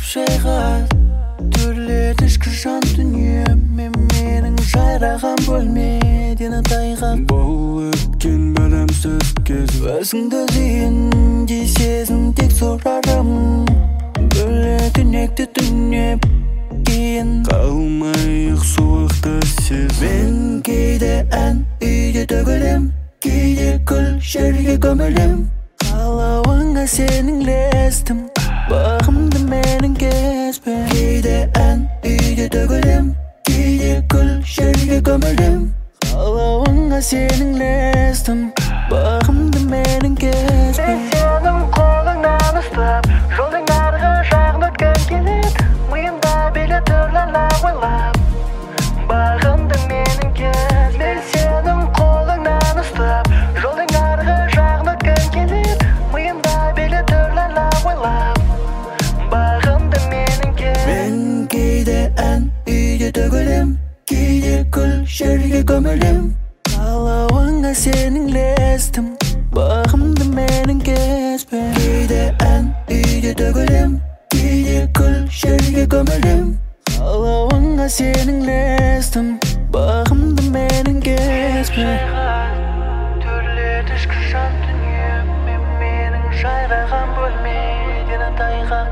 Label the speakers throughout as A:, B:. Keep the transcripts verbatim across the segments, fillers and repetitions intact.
A: шайғат төрлет ішкі жан дүнием мен менің жайраған бөлмеден тайған
B: бұл өткен білімсіз кез
A: өзіңді зейін дейсезін тек сұрарым бөлетінекті түнеп кейін
B: қалмайық суықты сез
A: мен кейде ән үйде төгілем кейде күл жерге көмілем қалауыңа сенің лестім бағымды менің кеспе кейде ән үйде төгілем кейде күл жерге көмілем қалауыңа сенің лестім бағымды менің кеспе мен сенің қолыңнан ұстап жолдың арғы жағын өткім келеді миымда билет түрлі ойлап бағымды менің кеспе мен сенің қолыңнан ұстап жолдың арғы жағын өткім келеді миымда билет түрлі ойлап бағымды менің кеспе мен кейде ән үйде төгілем кейде күл жерге көмілем қалауыңа сенің лестім бағымды менің кеспе кейде ән үйде төгілем кейде күл жерге көмілем қалауыңа сенің лестім бағымды менің кеспе төрлет ішкі жан дүнием мен менің жайраған бөлмеден тайған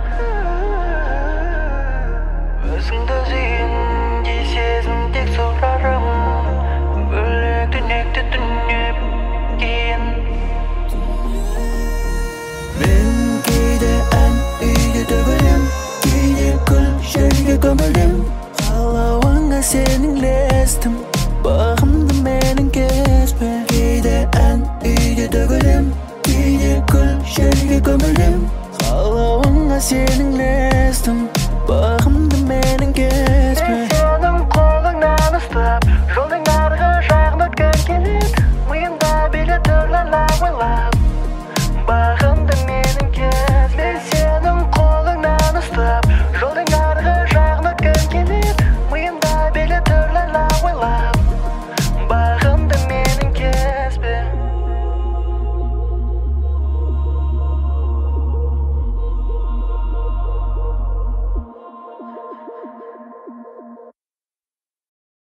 A: өзіңді зейін дейсезін тек сұрарым бөлек түнекті түнеп кейін мен кейде ән үйде төгілем кейде күл жерге көмілем қалауыңа сенің лестім бағымды менің кеспе кейде ән үйде төгілем кейде күл жерге көмілем қалауыңа сенің лестім